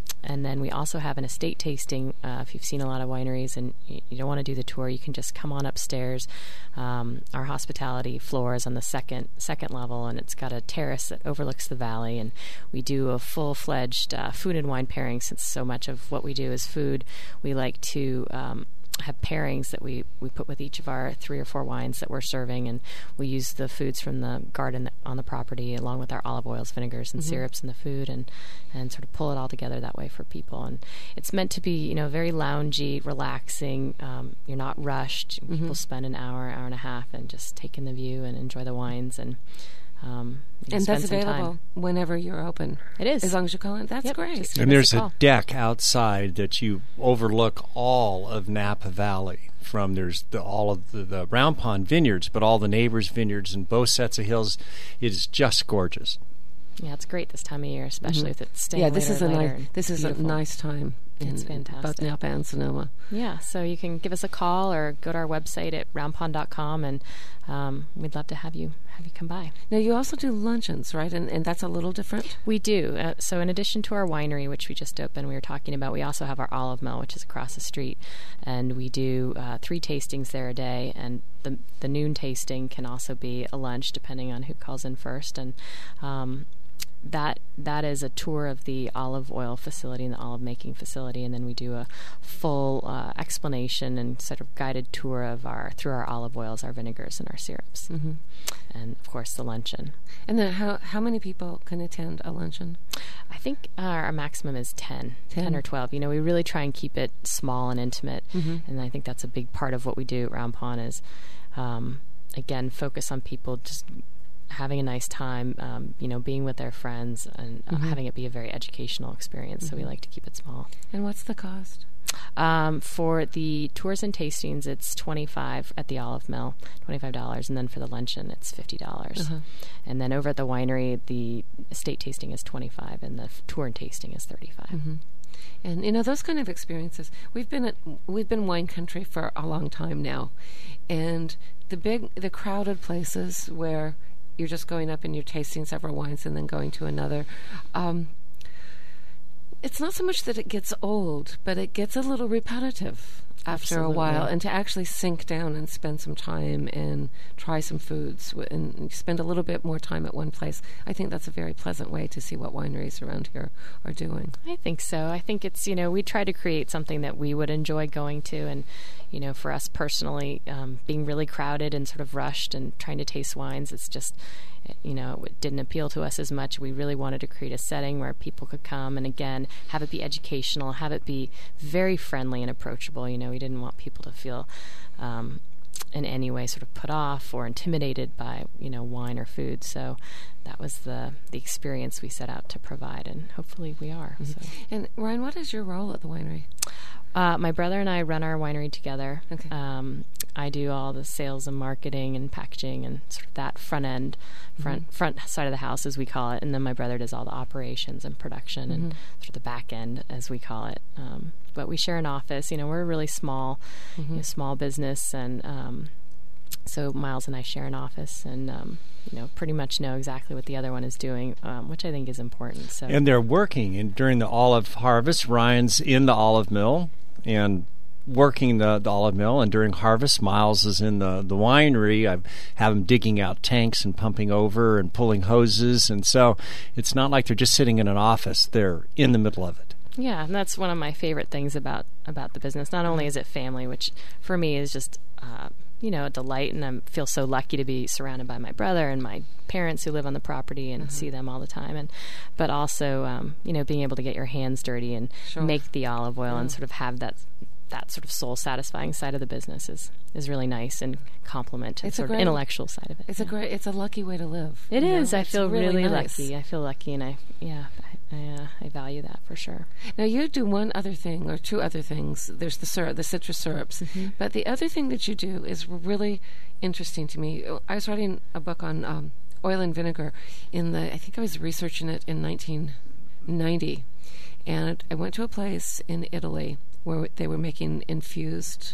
and then we also have an estate tasting. Uh, if you've seen a lot of wineries and you, you don't want to do the tour, you can just come on upstairs. Um, our hospitality floor is on the second second level, and it's got a terrace that overlooks the valley. And we do a full-fledged uh, food and wine pairing. Since so much of what we do is food, we like to um, have pairings that we, we put with each of our three or four wines that we're serving, and we use the foods from the garden on the property along with our olive oils, vinegars, and mm-hmm. syrups in the food, and, and sort of pull it all together that way for people. And it's meant to be, you know, very loungy, relaxing. Um, you're not rushed. Mm-hmm. People spend an hour, hour and a half, and just take in the view and enjoy the wines and. Um, and that's available whenever you're open. It is. As long as you call it. That's yep, great. And there's a, a deck outside that you overlook all of Napa Valley. From there's the, all of the, the Round Pond vineyards, but all the neighbors' vineyards and both sets of hills. It is just gorgeous. Yeah, it's great this time of year, especially mm-hmm. with it staying Yeah, this is a nice. This is beautiful. a nice time. It's fantastic. Both Napa and Sonoma. Yeah, so you can give us a call or go to our website at round pond dot com, and um, we'd love to have you have you come by. Now, you also do luncheons, right? And, and that's a little different? We do. Uh, so in addition to our winery, which we just opened, we were talking about, we also have our olive mill, which is across the street, and we do uh, three tastings there a day, and the the noon tasting can also be a lunch, depending on who calls in first, and um That that is a tour of the olive oil facility and the olive making facility, and then we do a full uh, explanation and sort of guided tour of our through our olive oils, our vinegars, and our syrups, mm-hmm. and of course the luncheon. And then how how many people can attend a luncheon? I think uh, our maximum is ten, ten, ten or twelve. You know, we really try and keep it small and intimate, mm-hmm. and I think that's a big part of what we do at Round Pond is, um, again, focus on people just having a nice time, um, you know, being with their friends, and uh, mm-hmm. having it be a very educational experience. Mm-hmm. So we like to keep it small. And what's the cost? Um, for the tours and tastings, it's twenty-five at the Olive Mill, twenty-five dollars, and then for the luncheon, it's fifty dollars. Uh-huh. And then over at the winery, the estate tasting is twenty-five, and the f- tour and tasting is thirty-five. Mm-hmm. And you know, those kind of experiences. We've been at we've been wine country for a long time now, and the big, the crowded places where you're just going up and you're tasting several wines and then going to another. Um, it's not so much that it gets old, but it gets a little repetitive after Absolutely. a while. And to actually sink down and spend some time and try some foods w- and spend a little bit more time at one place, I think that's a very pleasant way to see what wineries around here are doing. I think so. I think it's, you know, we try to create something that we would enjoy going to, and you know, for us personally, um, being really crowded and sort of rushed and trying to taste wines, it's just, you know, it didn't appeal to us as much. We really wanted to create a setting where people could come and, again, have it be educational, have it be very friendly and approachable. You know, we didn't want people to feel um, in any way sort of put off or intimidated by, you know, wine or food. So that was the, the experience we set out to provide, and hopefully we are. Mm-hmm. So. And, Ryan, what is your role at the winery? Uh, my brother and I run our winery together. Okay. Um, I do all the sales and marketing and packaging and sort of that front end, front mm-hmm. front side of the house, as we call it. And then my brother does all the operations and production mm-hmm. and sort of the back end, as we call it. Um, but we share an office. You know, we're a really small, mm-hmm. you know, small business, and um, so Miles and I share an office, and um, you know, pretty much know exactly what the other one is doing, um, which I think is important. So. And they're working and during the olive harvest. Ryan's in the olive mill and working the, the olive mill, and during harvest, Miles is in the, the winery. I have him digging out tanks and pumping over and pulling hoses, and so it's not like they're just sitting in an office. They're in the middle of it. Yeah, and that's one of my favorite things about, about the business. Not only is it family, which for me is just uh, you know, a delight, and I feel so lucky to be surrounded by my brother and my parents who live on the property and mm-hmm. see them all the time, and but also um, you know, being able to get your hands dirty and sure. make the olive oil yeah. and sort of have that that sort of soul satisfying side of the business is, is really nice and complement to the sort great, of intellectual side of it. It's yeah. a great, it's a lucky way to live. It is. Know? I it's feel really, really nice. lucky. I feel lucky, and I yeah, I I, uh, I value that for sure. Now you do one other thing or two other things. There's the syrup, the citrus syrups, mm-hmm. but the other thing that you do is really interesting to me. I was writing a book on um, oil and vinegar in the. I think I was researching it in nineteen ninety, and I went to a place in Italy where they were making infused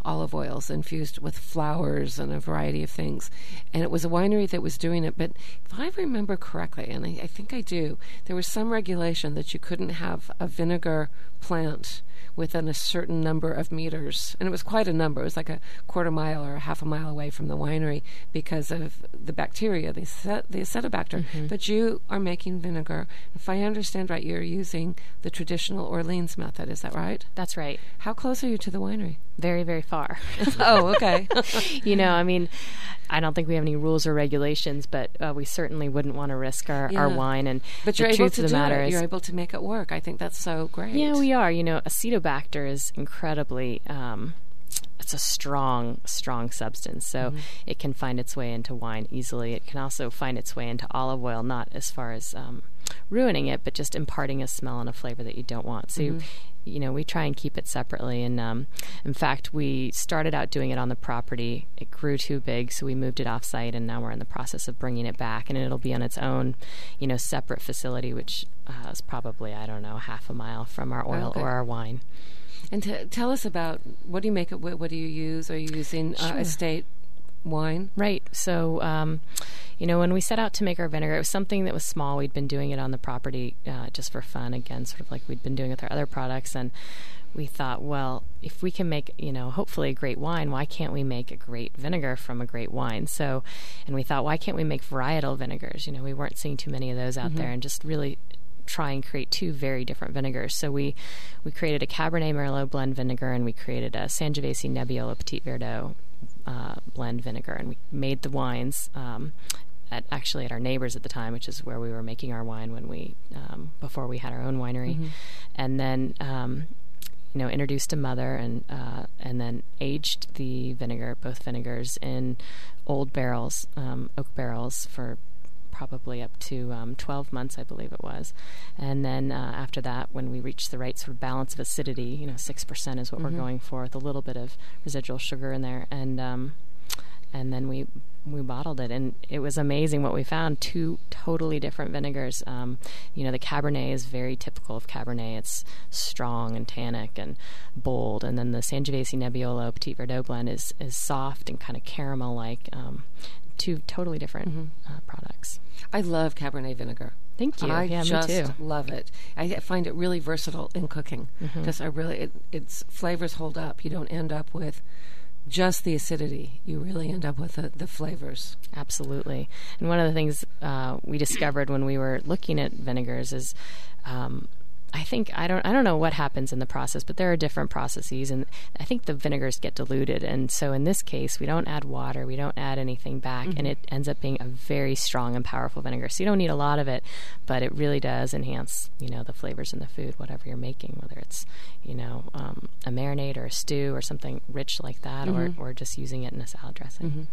olive oils infused with flowers and a variety of things. And it was a winery that was doing it. But if I remember correctly, and I, I think I do, there was some regulation that you couldn't have a vinegar plant within a certain number of meters. And it was quite a number. It was like a quarter mile or a half a mile away from the winery because of the bacteria, the, acet- the acetobacter. Mm-hmm. But you are making vinegar. If I understand right, you're using the traditional Orleans method. Is that right? That's right. How close are you to the winery? Very, very far. Oh, okay. You know, I mean, I don't think we have any rules or regulations, but uh, we certainly wouldn't want to risk our, yeah. our wine. And but the you're able truth to of the do matter it. is, You're able to make it work. I think that's so great. Yeah, we are. You know, acetobacter is incredibly. Um, it's a strong, strong substance, so mm-hmm. it can find its way into wine easily. It can also find its way into olive oil, not as far as um, ruining it, but just imparting a smell and a flavor that you don't want. So. Mm-hmm. You know, we try and keep it separately. And um, in fact, we started out doing it on the property. It grew too big, so we moved it off-site, and now we're in the process of bringing it back. And it'll be on its own, you know, separate facility, which uh, is probably, I don't know, half a mile from our oil okay. or our wine. And t- tell us about, what do you make it with? What do you use? Are you using uh, Sure. estate wine? Right. So, um, you know, when we set out to make our vinegar, it was something that was small. We'd been doing it on the property uh, just for fun, again, sort of like we'd been doing with our other products. And we thought, well, if we can make, you know, hopefully a great wine, why can't we make a great vinegar from a great wine? So, and we thought, why can't we make varietal vinegars? You know, we weren't seeing too many of those out mm-hmm. there, and just really try and create two very different vinegars. So we we created a Cabernet Merlot blend vinegar, and we created a Sangiovese Nebbiolo Petit Verdot uh, blend vinegar, and we made the wines um, at actually at our neighbors at the time, which is where we were making our wine when we um, before we had our own winery, mm-hmm. and then um, you know introduced a mother and uh, and then aged the vinegar, both vinegars, in old barrels, um, oak barrels for probably up to um, twelve months, I believe it was. And then uh, after that, when we reached the right sort of balance of acidity, you know, six percent is what mm-hmm. we're going for, with a little bit of residual sugar in there. And um, and then we we bottled it, and it was amazing what we found. Two totally different vinegars. Um, you know, the Cabernet is very typical of Cabernet. It's strong and tannic and bold. And then the Sangiovese Nebbiolo Petit Verdot blend is, is soft and kind of caramel-like. Um, two totally different mm-hmm. uh, products. I love Cabernet vinegar. Thank you. I yeah, just me too. love it. I find it really versatile in cooking because Mm-hmm. I really it, its flavors hold up. You don't end up with just the acidity. You really end up with the, the flavors. Absolutely. And one of the things uh, we discovered when we were looking at vinegars is, um, I think I don't I don't know what happens in the process, but there are different processes, and I think the vinegars get diluted. And so in this case, we don't add water, we don't add anything back, mm-hmm. and it ends up being a very strong and powerful vinegar. So you don't need a lot of it, but it really does enhance, you know, the flavors in the food, whatever you're making, whether it's, you know, um, a marinade or a stew or something rich like that, mm-hmm. or or just using it in a salad dressing. Mm-hmm.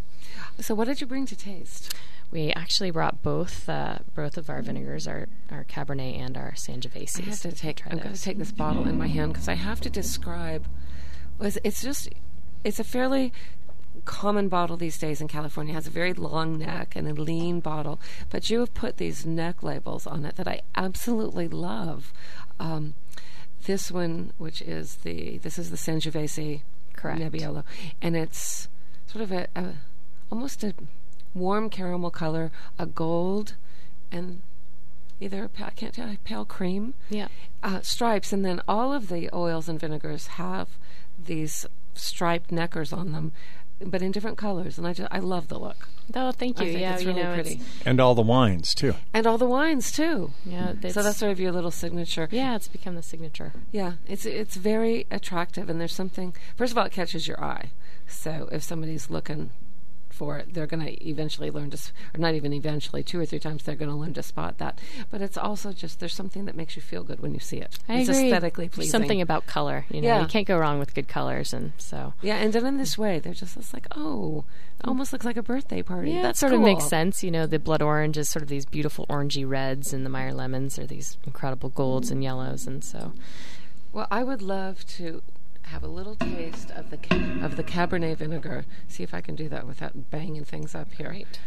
So what did you bring to taste? We actually brought both uh, both of our vinegars, our, our Cabernet and our Sangiovese. I have to take. I'm going to take this bottle in my hand because I have to describe. It's just. It's a fairly common bottle these days in California. It has a very long neck and a lean bottle, but you have put these neck labels on it that I absolutely love. Um, this one, which is the this is the Sangiovese Correct. Nebbiolo, and it's sort of a, a almost a warm caramel color, a gold, and either a pale, I can't tell, pale cream. Yeah. Uh, stripes, and then all of the oils and vinegars have these striped neckers on them, but in different colors, and I just I love the look. Oh, thank you. I think yeah, it's you really know, pretty. And all the wines too. And all the wines too. Yeah. So that's sort of your little signature. Yeah, it's become the signature. Yeah, it's it's very attractive, and there's something. First of all, it catches your eye. So if somebody's looking for it, they're going to eventually learn to, or not even eventually, two or three times they're going to learn to spot that. But it's also just, there's something that makes you feel good when you see it. I it's agree. aesthetically pleasing. Something about color, you know, yeah. you can't go wrong with good colors, and so. Yeah, and done in this way, they're just it's like, oh, it almost looks like a birthday party. Yeah, That's it sort cool. of makes sense. You know, the blood orange is sort of these beautiful orangey reds, and the Meyer lemons are these incredible golds and yellows, and so. Well, I would love to have a little taste of the ca- of the Cabernet vinegar. See if I can do that without banging things up here. Right.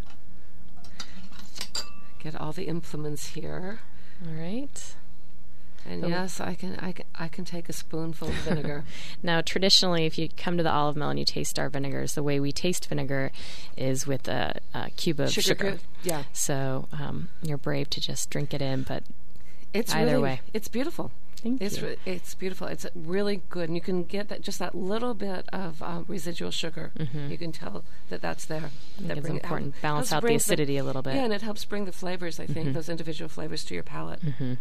Get all the implements here. All right. And Oh. yes, I can, I can I can take a spoonful of vinegar. Now, traditionally, if you come to the Olive Mill and you taste our vinegars, the way we taste vinegar is with a, a cube of Sugar sugar. cube, yeah. So um, you're brave to just drink it in, but It's either really, way. it's beautiful. Thank it's you. Re- it's beautiful. It's really good, and you can get that just that little bit of um, residual sugar. Mhm. You can tell that that's there. I think that it's bring- important. help- Balance helps out the bring acidity a little bit. Yeah, and it helps bring the flavors. I think Mhm. those individual flavors to your palate. Mhm.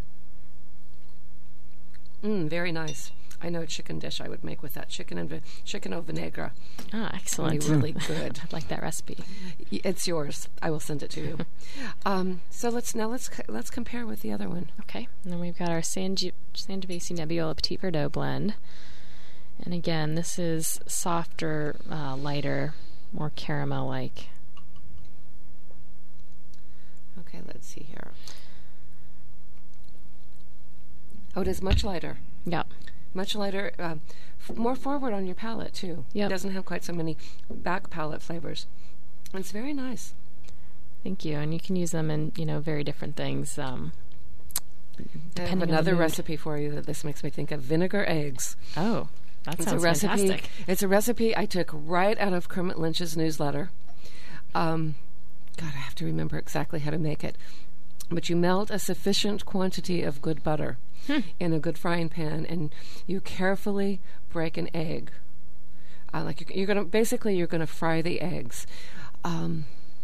Mm, very nice. I know a chicken dish I would make with that chicken and vi- chicken au vinaigre. Ah, excellent. It'd be really good. I'd like that recipe. Y- It's yours. I will send it to you. um, so let's now let's c- let's compare with the other one. Okay, and then we've got our Sangi- Sangiovese Nebbiolo Petit Verdot blend. And again, this is softer, uh, lighter, more caramel-like. Okay, let's see here. Oh, it is much lighter. Yeah. Much lighter, um, f- more forward on your palate, too. Yep. It doesn't have quite so many back palate flavors. It's very nice. Thank you. And you can use them in, you know, very different things. Um, I have depending on the another mood. recipe for you that this makes me think of vinegar eggs. Oh, that It's sounds a recipe. fantastic. It's a recipe I took right out of Kermit Lynch's newsletter. Um, God, I have to remember exactly how to make it. But you melt a sufficient quantity of good butter Hmm. in a good frying pan, and you carefully break an egg. Uh, like you're, you're gonna basically you're gonna fry the eggs. Um,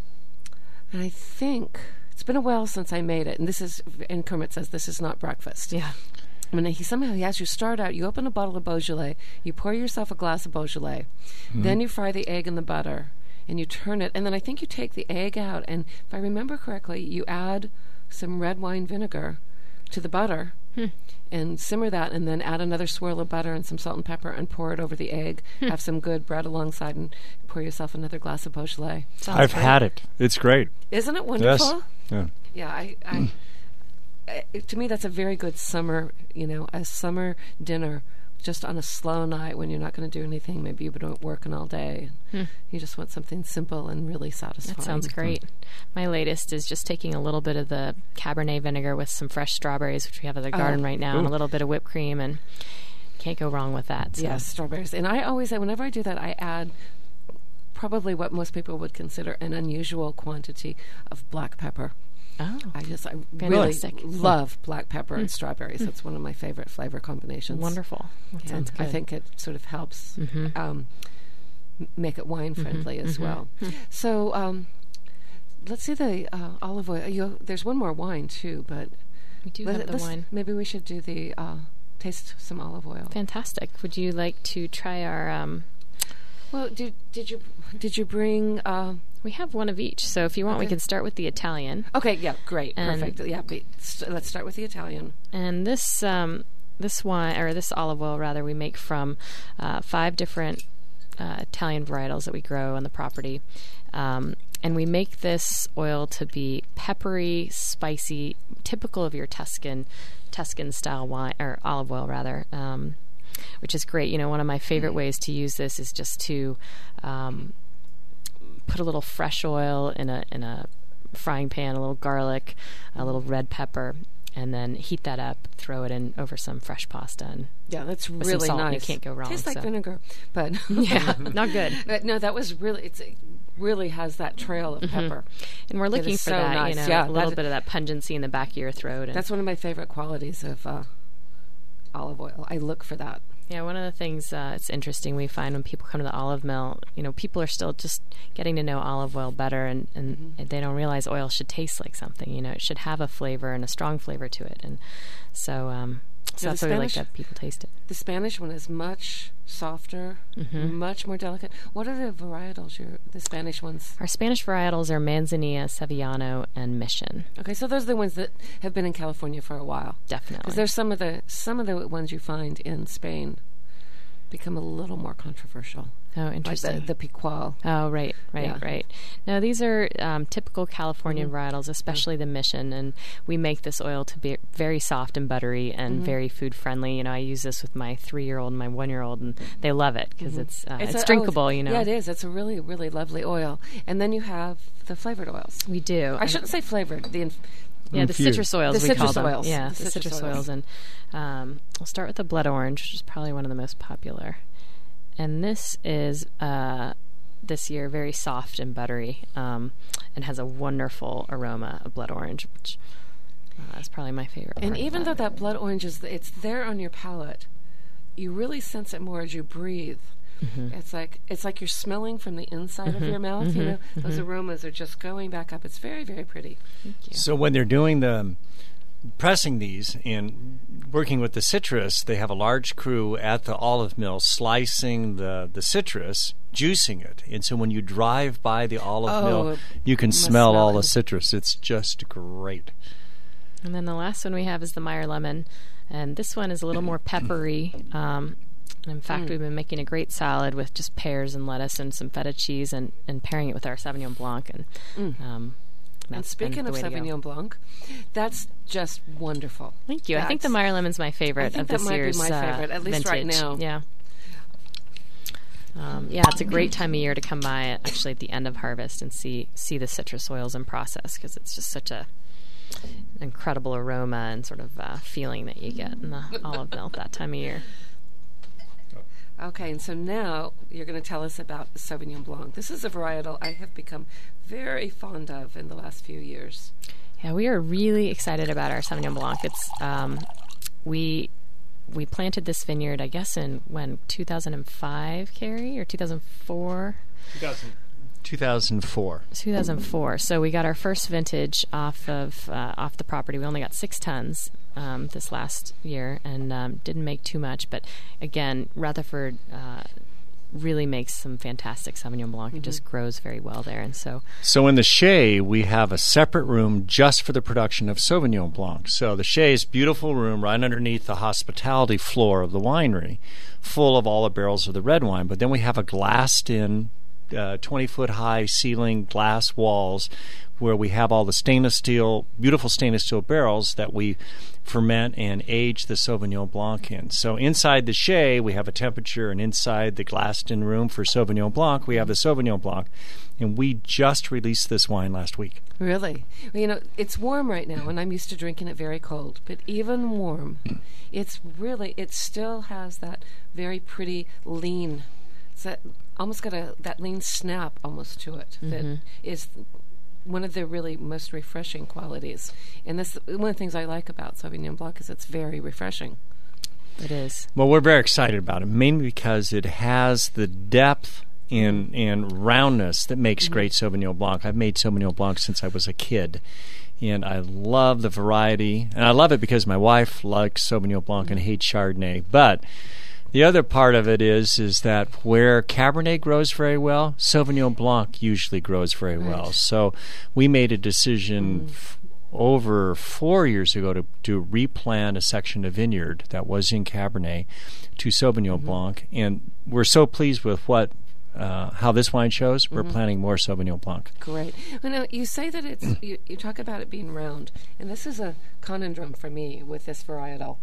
and I think it's been a while since I made it, and this is and Kermit says this is not breakfast. Yeah. I mean, he somehow he has you start out. You open a bottle of Beaujolais. You pour yourself a glass of Beaujolais. Hmm. Then you fry the egg in the butter, and you turn it. And then I think you take the egg out. And if I remember correctly, you add some red wine vinegar to the butter, Hmm. and simmer that. And then add another swirl of butter and some salt and pepper, and pour it over the egg. Hmm. Have some good bread alongside, and pour yourself another glass of Beaujolais. I've had it. It's great. Isn't it wonderful? Yes. Yeah. Yeah, I, I, I, to me, that's a very good summer, you know, a summer dinner, just on a slow night when you're not going to do anything. Maybe you've been working all day. Hmm. You just want something simple and really satisfying. That sounds great. My latest is just taking a little bit of the Cabernet vinegar with some fresh strawberries, which we have at the Oh. garden right now, and a Ooh. little bit of whipped cream, and can't go wrong with that. So. Yes, strawberries. And I always, whenever I do that, I add probably what most people would consider an unusual quantity of black pepper. Oh, I just, I fantastic. really love black pepper and Mm. strawberries. Mm. That's one of my favorite flavor combinations. Wonderful. That And sounds I good. think it sort of helps Mhm. um, m- make it wine friendly Mhm, as mhm. well. Hmm. So um, let's see the uh, olive oil. You, there's one more wine too, but We do let- have the let's- wine. Maybe we should do the uh, taste some olive oil. Fantastic. Would you like to try our? Um, Well, did did you did you bring? Uh, we have one of each. So if you want, we Okay. can start with the Italian. okay, yeah, great, And- perfect. Yeah, be, st- let's start with the Italian. And this um, this wine, or this olive oil rather, we make from uh, five different uh, Italian varietals that we grow on the property. Um, and we make this oil to be peppery, spicy, typical of your Tuscan Tuscan style wine, or olive oil rather. Um, which is great. You know, one of my favorite ways to use this is just to um, put a little fresh oil in a in a frying pan, a little garlic, a little red pepper, and then heat that up, throw it in over some fresh pasta. And Yeah, that's with some really salt, nice. You can't go wrong. Tastes like so. vinegar, but Yeah, not good. But no, that was really. It's, it really has that trail of Mhm. pepper, And we're It looking is for so that, nice. you know, Yeah, a little that- bit of that pungency in the back of your throat. And That's one of my favorite qualities of uh, olive oil. I look for that. Yeah, one of the things uh, it's interesting we find when people come to the olive mill, you know, people are still just getting to know olive oil better, and, and Mm-hmm. they don't realize oil should taste like something. You know, it should have a flavor and a strong flavor to it, and so um, so Yeah, that's the why we like Spanish- to have people taste it. The Spanish one is much softer, Mhm. much more delicate. What are the varietals? Your the Spanish ones. Our Spanish varietals are Manzanilla, Sevillano, and Mission. Okay, so those are the ones that have been in California for a while. Definitely. Because there's some of the some of the ones you find in Spain become a little more controversial. Oh, interesting. Like the, the Picual. Oh, right, right, Yeah. right. No, these are um, typical Californian Mhm. varietals, especially the Mission, and we make this oil to be very soft and buttery and Mhm. very food friendly. You know, I use this with my three-year-old and my one-year-old, and they love it because Mhm. it's uh, it's, a- oh, drinkable. You know, Yeah, it is. It's a really, really lovely oil. And then you have the flavored oils. we do. I shouldn't say flavored. The inf- Yeah, the infused. citrus oils, the we citrus call them. oils. Yeah, the, the citrus, citrus oils. oils. And um, I'll start with the blood orange, which is probably one of the most popular. And this is, uh, this year, very soft and buttery um, and has a wonderful aroma of blood orange, which uh, is probably my favorite. And part even of though that. that blood orange is, it's there on your palate, you really sense it more as you breathe. Mm-hmm. It's like it's like you're smelling from the inside mm-hmm. of your mouth. Mm-hmm. You know, mm-hmm. those aromas are just going back up. It's very, very pretty. Thank you. So when they're doing the pressing these and working with the citrus, they have a large crew at the olive mill slicing the, the citrus, juicing it. And so when you drive by the olive oh, mill, you can smell, smell all it. the citrus. It's just great. And then the last one we have is the Meyer lemon. And this one is a little more peppery. Um, and in fact, mm. we've been making a great salad with just pears and lettuce and some feta cheese and, and pairing it with our Sauvignon Blanc. And mm. um, And speaking of Sauvignon Blanc, that's just wonderful. Thank you. That's, I think the Meyer lemon's my favorite I think of that this might year's be my favorite, uh, at least vintage. right now. Yeah. Um, yeah, it's a great time of year to come by at, actually at the end of harvest and see see the citrus oils in process, because it's just such a incredible aroma and sort of uh, feeling that you get in the olive mill that time of year. Okay, and so now you're going to tell us about the Sauvignon Blanc. This is a varietal I have become very fond of in the last few years. Yeah, we are really excited about our Sauvignon Blanc. It's um, we we planted this vineyard, I guess, in when two thousand five, Carrie, or two thousand four. two thousand four. two thousand four. So we got our first vintage off of uh, off the property. We only got six tons um, this last year, and um, didn't make too much. But again, Rutherford uh, really makes some fantastic Sauvignon Blanc. Mm-hmm. It just grows very well there, and so. So in the Shea, we have a separate room just for the production of Sauvignon Blanc. So the Shea is a beautiful room right underneath the hospitality floor of the winery, full of all the barrels of the red wine. But then we have a glassed-in Uh, twenty-foot high ceiling glass walls where we have all the stainless steel, beautiful stainless steel barrels that we ferment and age the Sauvignon Blanc in. So inside the Shea, we have a temperature, and inside the glassed-in room for Sauvignon Blanc, we have the Sauvignon Blanc. And we just released this wine last week. Really? Well, you know, it's warm right now, and I'm used to drinking it very cold. But even warm, it's really, it still has that very pretty lean. It's that, almost got a that lean snap almost to it. Mm-hmm. That is one of the really most refreshing qualities. And this one of the things I like about Sauvignon Blanc is it's very refreshing. It is. Well, we're very excited about it, mainly because it has the depth and and roundness that makes mm-hmm. great Sauvignon Blanc. I've made Sauvignon Blanc since I was a kid, and I love the variety. And I love it because my wife likes Sauvignon Blanc mm-hmm. and hates Chardonnay. But the other part of it is is that where Cabernet grows very well, Sauvignon Blanc usually grows very right. well. So we made a decision mm. f- over four years ago to, to replant a section of vineyard that was in Cabernet to Sauvignon mm-hmm. Blanc. And we're so pleased with what uh, how this wine shows. We're mm-hmm. planting more Sauvignon Blanc. Great. Well, now, you say that it's you, you talk about it being round, and this is a conundrum for me with this varietal.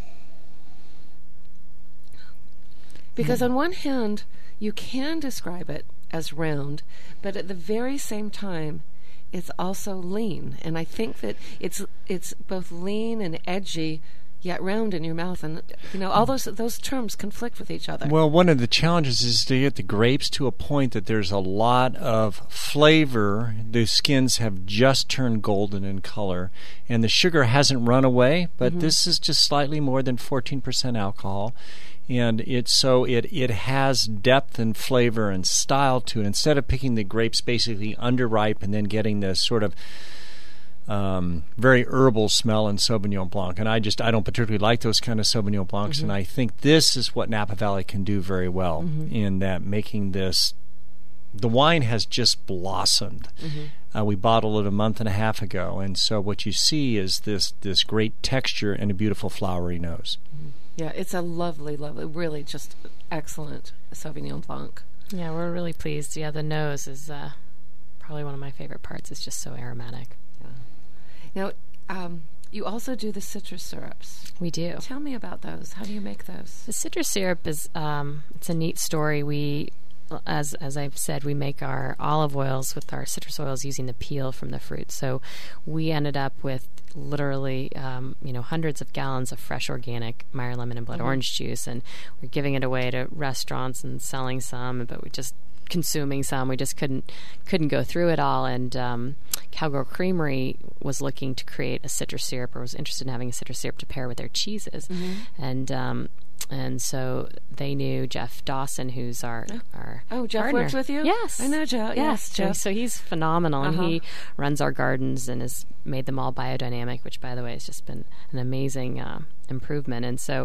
Because on one hand, you can describe it as round, but at the very same time, it's also lean. And I think that it's it's both lean and edgy, yet round in your mouth. And, you know, all those those terms conflict with each other. Well, one of the challenges is to get the grapes to a point that there's a lot of flavor. The skins have just turned golden in color, and the sugar hasn't run away, but mm-hmm. this is just slightly more than fourteen percent alcohol. And it's so it it has depth and flavor and style to it. Instead of picking the grapes basically underripe and then getting this sort of um, very herbal smell in Sauvignon Blanc, and I just I don't particularly like those kind of Sauvignon Blancs, mm-hmm. and I think this is what Napa Valley can do very well mm-hmm. in that making this. The wine has just blossomed. Mm-hmm. Uh, we bottled it a month and a half ago, and so what you see is this this great texture and a beautiful flowery nose. Mm-hmm. Yeah, it's a lovely, lovely, really just excellent Sauvignon Blanc. Yeah, we're really pleased. Yeah, the nose is uh, probably one of my favorite parts. It's just so aromatic. Yeah. Now, um, you also do the citrus syrups. We do. Tell me about those. How do you make those? The citrus syrup is um, it's a neat story. We as as I've said, we make our olive oils with our citrus oils using the peel from the fruit. So we ended up with literally, um, you know, hundreds of gallons of fresh organic Meyer lemon and blood Mm-hmm. orange juice, and we're giving it away to restaurants and selling some, but we just consuming some. We just couldn't couldn't go through it all. And um, Cowgirl Creamery was looking to create a citrus syrup, or was interested in having a citrus syrup to pair with their cheeses, Mm-hmm. and um, and so they knew Jeff Dawson, who's our Oh. our Oh, Jeff gardener. works with you? Yes, I know Joe. Yes, Yes, so, Jeff. so he's phenomenal, Uh-huh. and he runs our gardens and has made them all biodynamic, which, by the way, has just been an amazing uh, improvement. And so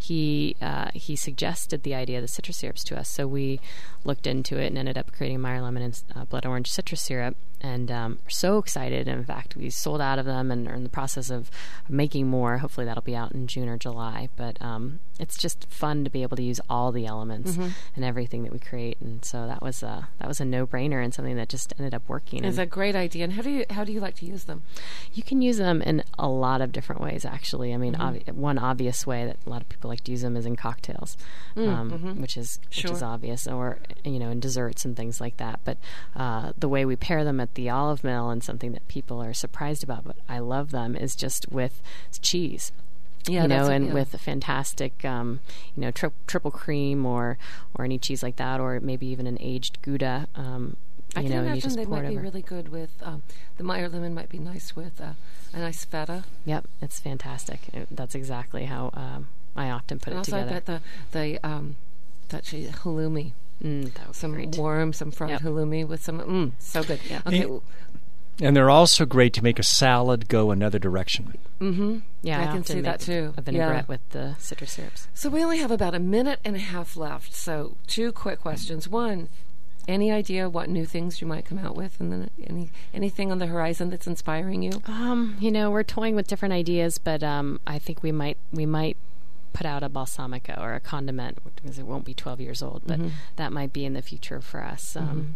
he uh, he suggested the idea of the citrus syrups to us. So we looked into it and ended up creating Meyer lemon and uh, blood orange citrus syrup. And um, we're so excited. In fact, we sold out of them and are in the process of making more. Hopefully that'll be out in June or July. But um, it's just fun to be able to use all the elements Mhm. and everything that we create. And so that was a, that was a no-brainer and something that just ended up working. It's And a great idea. And how do you how do you like to use them? you can use them in a lot of different ways, actually. I mean, Mhm. obvi- one obvious way that a lot of people like to use them is in cocktails, Mm, um, mhm. which is Sure. which is obvious, or you know, in desserts and things like that. But uh, the way we pair them at the olive mill, and something that people are surprised about, but I love them, is just with cheese. Yeah, you know, that's a- and yeah. with a fantastic, um, you know, tri- triple cream or or any cheese like that, or maybe even an aged Gouda. Um, I you can know, and you imagine just they pour might it be over. really good with um, the Meyer lemon. Might be nice with uh, a nice feta. Yep, it's fantastic. It- that's exactly how um, I often put And it also, together. I bet the the um, that cheese halloumi. Mm, that would some be great. warm, some fried Yep. halloumi with some. Mm, so good. Yep. Okay. And- And they're also great to make a salad go another direction. Mm-hmm. Yeah, I, I can often see make that too. A vinaigrette Yeah. with the citrus syrups. So we only have about a minute and a half left. So two quick questions. One, any idea what new things you might come out with, and then any anything on the horizon that's inspiring you? Um, you know, we're toying with different ideas, but um, I think we might we might put out a balsamico or a condiment, because it won't be twelve years old, but Mhm. that might be in the future for us. Um,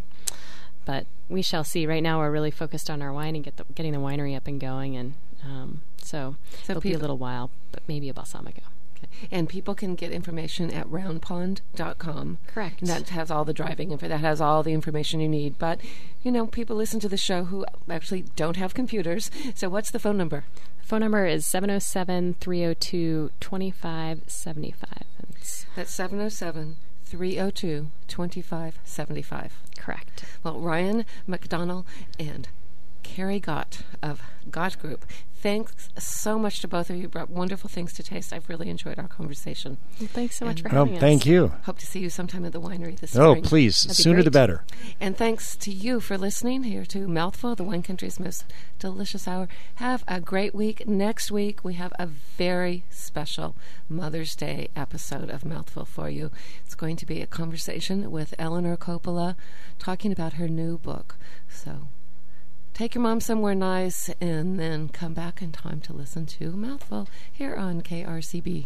But we shall see. Right now, we're really focused on our wine and get the, getting the winery up and going, and um, so, So it'll be a people- little while, but maybe a balsamico. And people can get information at round pond dot com. Correct. And that has all the driving info. That has all the information you need. But, you know, people listen to the show who actually don't have computers. So what's the phone number? Phone number is seven oh seven, three oh two, two five seven five. That's seven oh seven, three oh two, two five seven five. Correct. Well, Ryan McDonnell and Carrie Gott of Gott Group, thanks so much to both of you. You brought wonderful things to taste. I've really enjoyed our conversation. Well, thanks so much And for having Oh, us. thank you. Hope to see you sometime at the winery this Oh, spring. please. That'd be Sooner the great. better. And thanks to you for listening here to Mouthful, the Wine Country's most delicious hour. Have a great week. Next week, we have a very special Mother's Day episode of Mouthful for you. It's going to be a conversation with Eleanor Coppola talking about her new book. So take your mom somewhere nice and then come back in time to listen to Mouthful here on K R C B.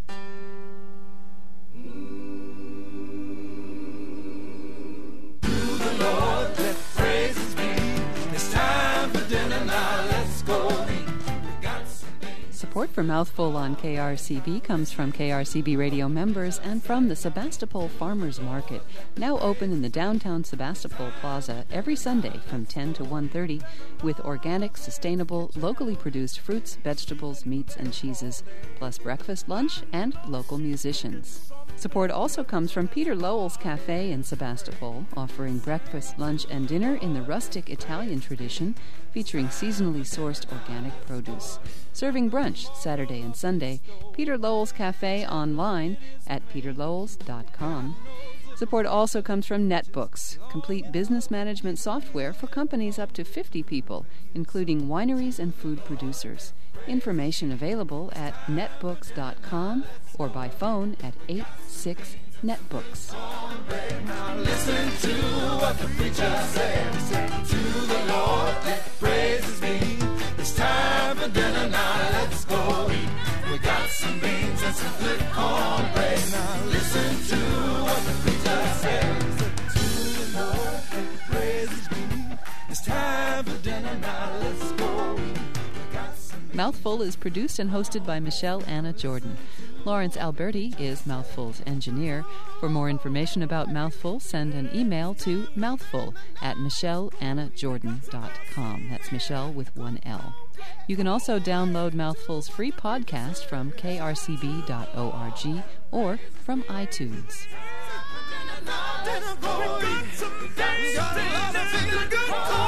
Lord, let praises be. It's time for dinner now. Let's go eat. We got some Support for Mouthful on K R C B comes from K R C B radio members and from the Sebastopol Farmers Market, now open in the downtown Sebastopol Plaza every Sunday from ten to one thirty, with organic, sustainable, locally produced fruits, vegetables, meats, and cheeses, plus breakfast, lunch, and local musicians. Support also comes from Peter Lowell's Cafe in Sebastopol, offering breakfast, lunch, and dinner in the rustic Italian tradition, featuring seasonally sourced organic produce. Serving brunch Saturday and Sunday, Peter Lowell's Cafe online at peter lowells dot com. Support also comes from NetBooks, complete business management software for companies up to fifty people, including wineries and food producers. Information available at netbooks dot com or by phone at eight six netbooks. Now listen to what the preacher says. To the Lord let praises be. It's time for dinner now. Let's go eat. We got some beans and some good cornbread. Now listen to what the preacher says. To the Lord let praises be. It's time for dinner now. Let's go eat. We got some Mouthful is produced and hosted by Michelle Anna Jordan. Lawrence Alberti is Mouthful's engineer. For more information about Mouthful, send an email to mouthful at michelle anna jordan dot com. That's Michelle with one L. You can also download Mouthful's free podcast from k r c b dot org or from iTunes. Good